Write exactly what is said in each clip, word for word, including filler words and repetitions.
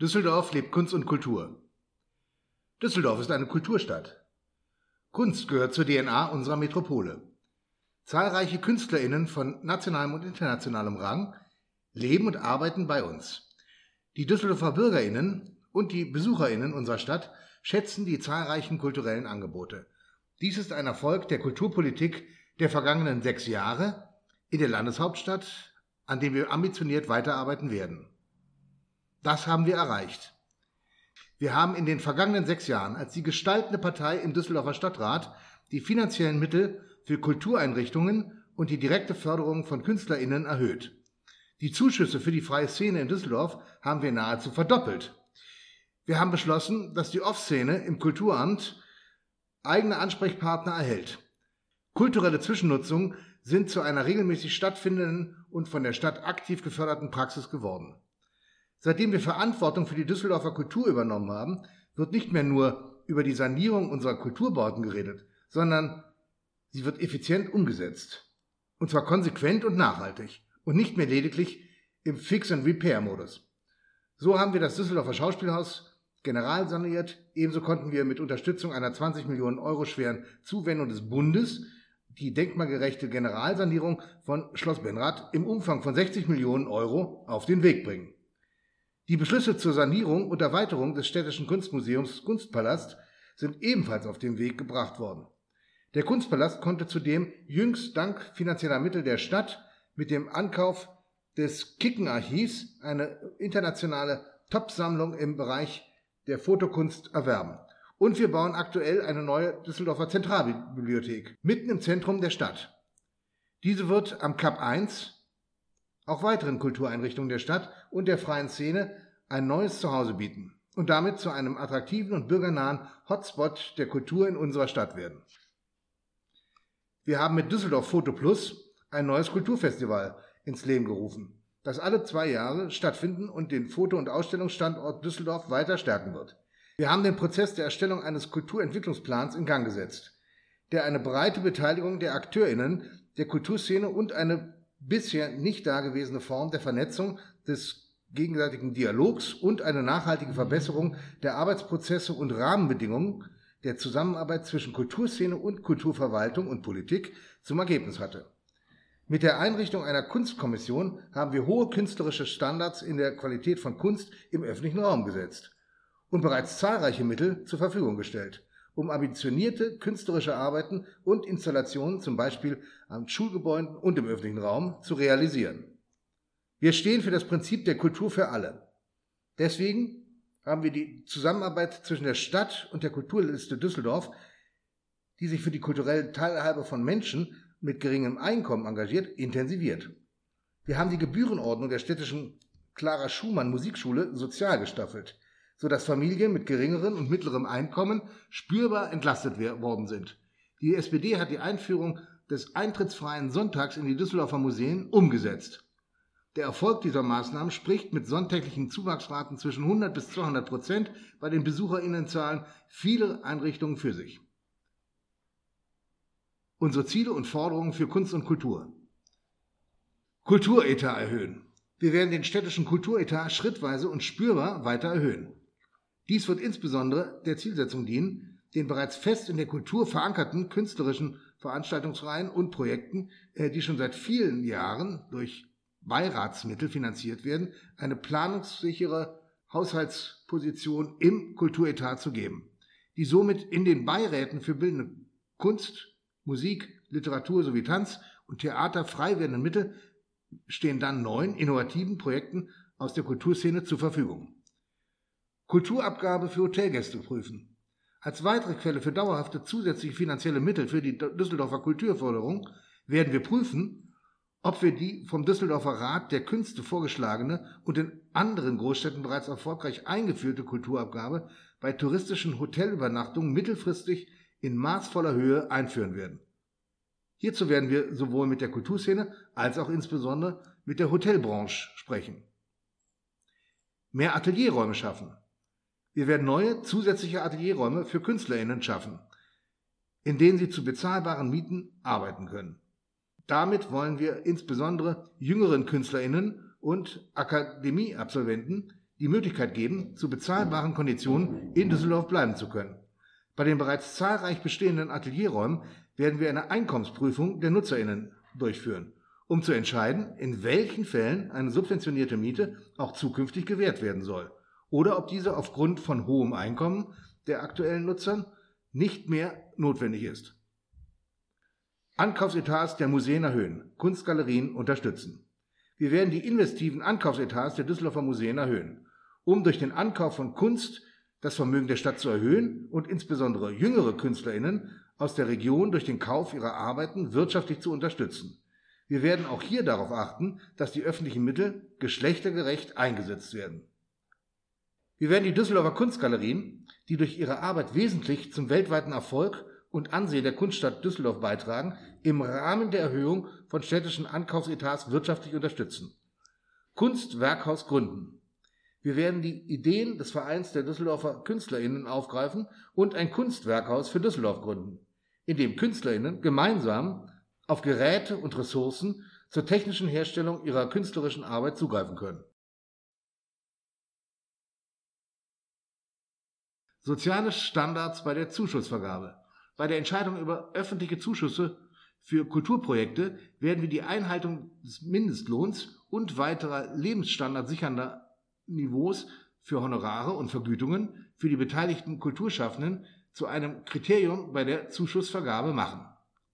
Düsseldorf lebt Kunst und Kultur. Düsseldorf ist eine Kulturstadt. Kunst gehört zur D N A unserer Metropole. Zahlreiche KünstlerInnen von nationalem und internationalem Rang leben und arbeiten bei uns. Die Düsseldorfer BürgerInnen und die BesucherInnen unserer Stadt schätzen die zahlreichen kulturellen Angebote. Dies ist ein Erfolg der Kulturpolitik der vergangenen sechs Jahre in der Landeshauptstadt, an dem wir ambitioniert weiterarbeiten werden. Das haben wir erreicht. Wir haben in den vergangenen sechs Jahren als die gestaltende Partei im Düsseldorfer Stadtrat die finanziellen Mittel für Kultureinrichtungen und die direkte Förderung von KünstlerInnen erhöht. Die Zuschüsse für die freie Szene in Düsseldorf haben wir nahezu verdoppelt. Wir haben beschlossen, dass die Off-Szene im Kulturamt eigene Ansprechpartner erhält. Kulturelle Zwischennutzungen sind zu einer regelmäßig stattfindenden und von der Stadt aktiv geförderten Praxis geworden. Seitdem wir Verantwortung für die Düsseldorfer Kultur übernommen haben, wird nicht mehr nur über die Sanierung unserer Kulturbauten geredet, sondern sie wird effizient umgesetzt. Und zwar konsequent und nachhaltig und nicht mehr lediglich im Fix-and-Repair-Modus. So haben wir das Düsseldorfer Schauspielhaus generalsaniert. Ebenso konnten wir mit Unterstützung einer zwanzig Millionen Euro schweren Zuwendung des Bundes die denkmalgerechte Generalsanierung von Schloss Benrath im Umfang von sechzig Millionen Euro auf den Weg bringen. Die Beschlüsse zur Sanierung und Erweiterung des Städtischen Kunstmuseums Kunstpalast sind ebenfalls auf den Weg gebracht worden. Der Kunstpalast konnte zudem jüngst dank finanzieller Mittel der Stadt mit dem Ankauf des Kicken-Archivs eine internationale Top-Sammlung im Bereich der Fotokunst erwerben. Und wir bauen aktuell eine neue Düsseldorfer Zentralbibliothek mitten im Zentrum der Stadt. Diese wird am Kap eins auch weiteren Kultureinrichtungen der Stadt und der freien Szene ein neues Zuhause bieten und damit zu einem attraktiven und bürgernahen Hotspot der Kultur in unserer Stadt werden. Wir haben mit Düsseldorf Foto Plus ein neues Kulturfestival ins Leben gerufen, das alle zwei Jahre stattfinden und den Foto- und Ausstellungsstandort Düsseldorf weiter stärken wird. Wir haben den Prozess der Erstellung eines Kulturentwicklungsplans in Gang gesetzt, der eine breite Beteiligung der AkteurInnen der Kulturszene und eine bisher nicht dagewesene Form der Vernetzung des gegenseitigen Dialogs und eine nachhaltige Verbesserung der Arbeitsprozesse und Rahmenbedingungen der Zusammenarbeit zwischen Kulturszene und Kulturverwaltung und Politik zum Ergebnis hatte. Mit der Einrichtung einer Kunstkommission haben wir hohe künstlerische Standards in der Qualität von Kunst im öffentlichen Raum gesetzt und bereits zahlreiche Mittel zur Verfügung gestellt, um ambitionierte künstlerische Arbeiten und Installationen, zum Beispiel an Schulgebäuden und im öffentlichen Raum, zu realisieren. Wir stehen für das Prinzip der Kultur für alle. Deswegen haben wir die Zusammenarbeit zwischen der Stadt und der Kulturliste Düsseldorf, die sich für die kulturelle Teilhabe von Menschen mit geringem Einkommen engagiert, intensiviert. Wir haben die Gebührenordnung der städtischen Clara Schumann Musikschule sozial gestaffelt, sodass Familien mit geringerem und mittlerem Einkommen spürbar entlastet worden sind. Die S P D hat die Einführung des eintrittsfreien Sonntags in die Düsseldorfer Museen umgesetzt. Der Erfolg dieser Maßnahmen spricht mit sonntäglichen Zuwachsraten zwischen hundert bis zweihundert Prozent bei den BesucherInnenzahlen viele Einrichtungen für sich. Unsere Ziele und Forderungen für Kunst und Kultur. Kulturetat erhöhen. Wir werden den städtischen Kulturetat schrittweise und spürbar weiter erhöhen. Dies wird insbesondere der Zielsetzung dienen, den bereits fest in der Kultur verankerten künstlerischen Veranstaltungsreihen und Projekten, die schon seit vielen Jahren durch Beiratsmittel finanziert werden, eine planungssichere Haushaltsposition im Kulturetat zu geben, die somit in den Beiräten für bildende Kunst, Musik, Literatur sowie Tanz und Theater frei werdenden Mittel stehen dann neuen, innovativen Projekten aus der Kulturszene zur Verfügung. Kulturabgabe für Hotelgäste prüfen. Als weitere Quelle für dauerhafte zusätzliche finanzielle Mittel für die Düsseldorfer Kulturförderung werden wir prüfen, ob wir die vom Düsseldorfer Rat der Künste vorgeschlagene und in anderen Großstädten bereits erfolgreich eingeführte Kulturabgabe bei touristischen Hotelübernachtungen mittelfristig in maßvoller Höhe einführen werden. Hierzu werden wir sowohl mit der Kulturszene als auch insbesondere mit der Hotelbranche sprechen. Mehr Atelierräume schaffen. Wir werden neue zusätzliche Atelierräume für KünstlerInnen schaffen, in denen sie zu bezahlbaren Mieten arbeiten können. Damit wollen wir insbesondere jüngeren KünstlerInnen und Akademieabsolventen die Möglichkeit geben, zu bezahlbaren Konditionen in Düsseldorf bleiben zu können. Bei den bereits zahlreich bestehenden Atelierräumen werden wir eine Einkommensprüfung der NutzerInnen durchführen, um zu entscheiden, in welchen Fällen eine subventionierte Miete auch zukünftig gewährt werden soll oder ob diese aufgrund von hohem Einkommen der aktuellen Nutzern nicht mehr notwendig ist. Ankaufsetats der Museen erhöhen, Kunstgalerien unterstützen. Wir werden die investiven Ankaufsetats der Düsseldorfer Museen erhöhen, um durch den Ankauf von Kunst das Vermögen der Stadt zu erhöhen und insbesondere jüngere KünstlerInnen aus der Region durch den Kauf ihrer Arbeiten wirtschaftlich zu unterstützen. Wir werden auch hier darauf achten, dass die öffentlichen Mittel geschlechtergerecht eingesetzt werden. Wir werden die Düsseldorfer Kunstgalerien, die durch ihre Arbeit wesentlich zum weltweiten Erfolg und Ansehen der Kunststadt Düsseldorf beitragen, im Rahmen der Erhöhung von städtischen Ankaufsetats wirtschaftlich unterstützen. Kunstwerkhaus gründen. Wir werden die Ideen des Vereins der Düsseldorfer KünstlerInnen aufgreifen und ein Kunstwerkhaus für Düsseldorf gründen, in dem KünstlerInnen gemeinsam auf Geräte und Ressourcen zur technischen Herstellung ihrer künstlerischen Arbeit zugreifen können. Soziale Standards bei der Zuschussvergabe. Bei der Entscheidung über öffentliche Zuschüsse für Kulturprojekte werden wir die Einhaltung des Mindestlohns und weiterer lebensstandardsichernder Niveaus für Honorare und Vergütungen für die beteiligten Kulturschaffenden zu einem Kriterium bei der Zuschussvergabe machen.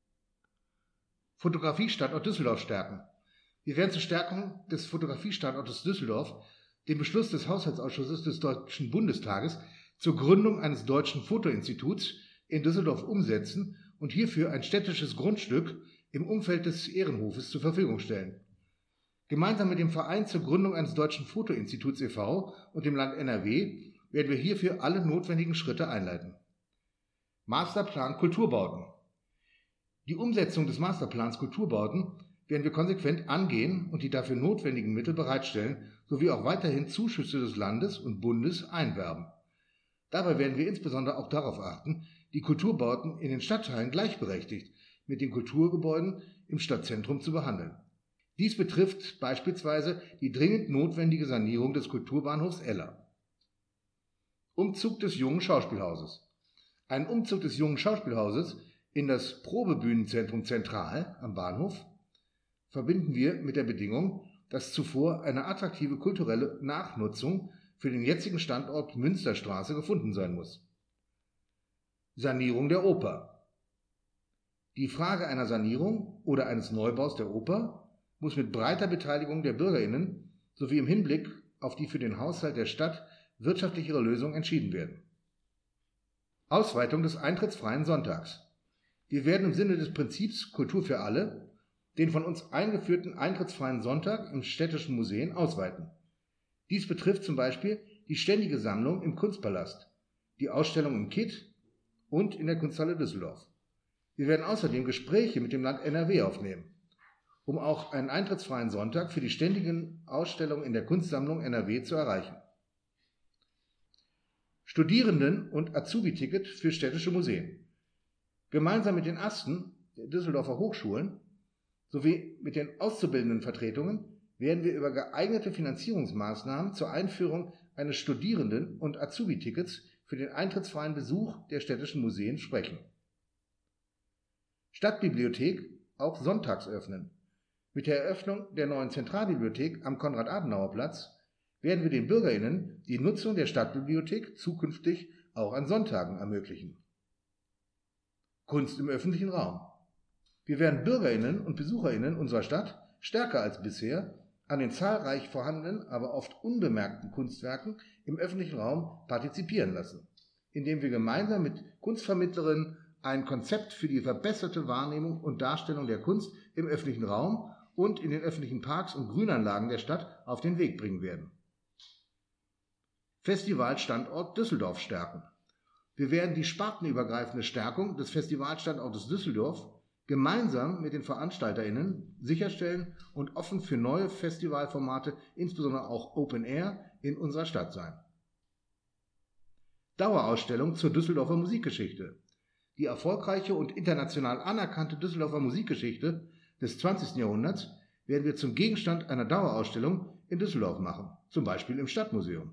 Fotografiestandort Düsseldorf stärken. Wir werden zur Stärkung des Fotografiestandortes Düsseldorf den Beschluss des Haushaltsausschusses des Deutschen Bundestages zur Gründung eines deutschen Fotoinstituts in Düsseldorf umsetzen und hierfür ein städtisches Grundstück im Umfeld des Ehrenhofes zur Verfügung stellen. Gemeinsam mit dem Verein zur Gründung eines deutschen Fotoinstituts e V und dem Land N R W werden wir hierfür alle notwendigen Schritte einleiten. Masterplan Kulturbauten. Die Umsetzung des Masterplans Kulturbauten werden wir konsequent angehen und die dafür notwendigen Mittel bereitstellen, sowie auch weiterhin Zuschüsse des Landes und Bundes einwerben. Dabei werden wir insbesondere auch darauf achten, die Kulturbauten in den Stadtteilen gleichberechtigt mit den Kulturgebäuden im Stadtzentrum zu behandeln. Dies betrifft beispielsweise die dringend notwendige Sanierung des Kulturbahnhofs Eller. Umzug des Jungen Schauspielhauses. Ein Umzug des Jungen Schauspielhauses in das Probebühnenzentrum Zentral am Bahnhof verbinden wir mit der Bedingung, dass zuvor eine attraktive kulturelle Nachnutzung für den jetzigen Standort Münsterstraße gefunden sein muss. Sanierung der Oper. Die Frage einer Sanierung oder eines Neubaus der Oper muss mit breiter Beteiligung der BürgerInnen sowie im Hinblick auf die für den Haushalt der Stadt wirtschaftlichere Lösung entschieden werden. Ausweitung des eintrittsfreien Sonntags. Wir werden im Sinne des Prinzips Kultur für alle den von uns eingeführten eintrittsfreien Sonntag im städtischen Museen ausweiten. Dies betrifft zum Beispiel die ständige Sammlung im Kunstpalast, die Ausstellung im K I T und in der Kunsthalle Düsseldorf. Wir werden außerdem Gespräche mit dem Land N R W aufnehmen, um auch einen eintrittsfreien Sonntag für die ständigen Ausstellungen in der Kunstsammlung N R W zu erreichen. Studierenden- und Azubi-Ticket für städtische Museen. Gemeinsam mit den Asten der Düsseldorfer Hochschulen sowie mit den Auszubildendenvertretungen werden wir über geeignete Finanzierungsmaßnahmen zur Einführung eines Studierenden- und Azubi-Tickets für den eintrittsfreien Besuch der städtischen Museen sprechen. Stadtbibliothek auch sonntags öffnen. Mit der Eröffnung der neuen Zentralbibliothek am Konrad-Adenauer-Platz werden wir den BürgerInnen die Nutzung der Stadtbibliothek zukünftig auch an Sonntagen ermöglichen. Kunst im öffentlichen Raum. Wir werden BürgerInnen und BesucherInnen unserer Stadt stärker als bisher an den zahlreich vorhandenen, aber oft unbemerkten Kunstwerken im öffentlichen Raum partizipieren lassen, indem wir gemeinsam mit Kunstvermittlerinnen ein Konzept für die verbesserte Wahrnehmung und Darstellung der Kunst im öffentlichen Raum und in den öffentlichen Parks und Grünanlagen der Stadt auf den Weg bringen werden. Festivalstandort Düsseldorf stärken. Wir werden die spartenübergreifende Stärkung des Festivalstandortes Düsseldorf gemeinsam mit den VeranstalterInnen sicherstellen und offen für neue Festivalformate, insbesondere auch Open Air, in unserer Stadt sein. Dauerausstellung zur Düsseldorfer Musikgeschichte. Die erfolgreiche und international anerkannte Düsseldorfer Musikgeschichte des zwanzigsten Jahrhunderts werden wir zum Gegenstand einer Dauerausstellung in Düsseldorf machen, zum Beispiel im Stadtmuseum.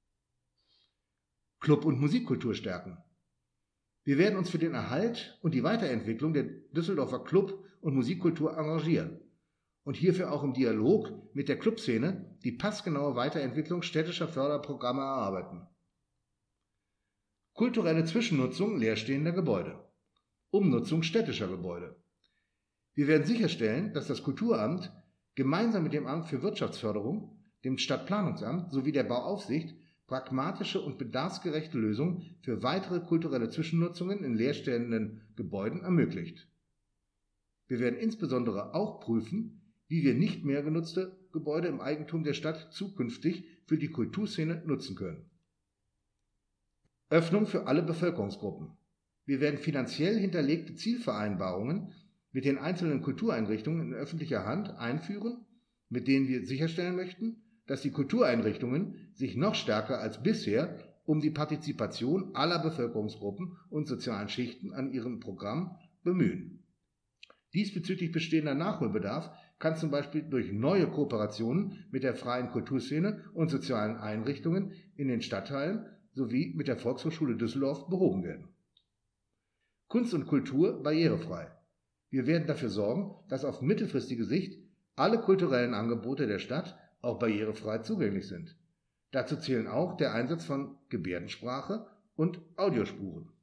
Club- und Musikkultur stärken. Wir werden uns für den Erhalt und die Weiterentwicklung der Düsseldorfer Club- und Musikkultur engagieren und hierfür auch im Dialog mit der Clubszene die passgenaue Weiterentwicklung städtischer Förderprogramme erarbeiten. Kulturelle Zwischennutzung leerstehender Gebäude. Umnutzung städtischer Gebäude. Wir werden sicherstellen, dass das Kulturamt gemeinsam mit dem Amt für Wirtschaftsförderung, dem Stadtplanungsamt sowie der Bauaufsicht pragmatische und bedarfsgerechte Lösungen für weitere kulturelle Zwischennutzungen in leerstehenden Gebäuden ermöglicht. Wir werden insbesondere auch prüfen, wie wir nicht mehr genutzte Gebäude im Eigentum der Stadt zukünftig für die Kulturszene nutzen können. Öffnung für alle Bevölkerungsgruppen. Wir werden finanziell hinterlegte Zielvereinbarungen mit den einzelnen Kultureinrichtungen in öffentlicher Hand einführen, mit denen wir sicherstellen möchten, dass die Kultureinrichtungen sich noch stärker als bisher um die Partizipation aller Bevölkerungsgruppen und sozialen Schichten an ihrem Programm bemühen. Diesbezüglich bestehender Nachholbedarf kann zum Beispiel durch neue Kooperationen mit der freien Kulturszene und sozialen Einrichtungen in den Stadtteilen sowie mit der Volkshochschule Düsseldorf behoben werden. Kunst und Kultur barrierefrei. Wir werden dafür sorgen, dass auf mittelfristige Sicht alle kulturellen Angebote der Stadt auch barrierefrei zugänglich sind. Dazu zählen auch der Einsatz von Gebärdensprache und Audiospuren.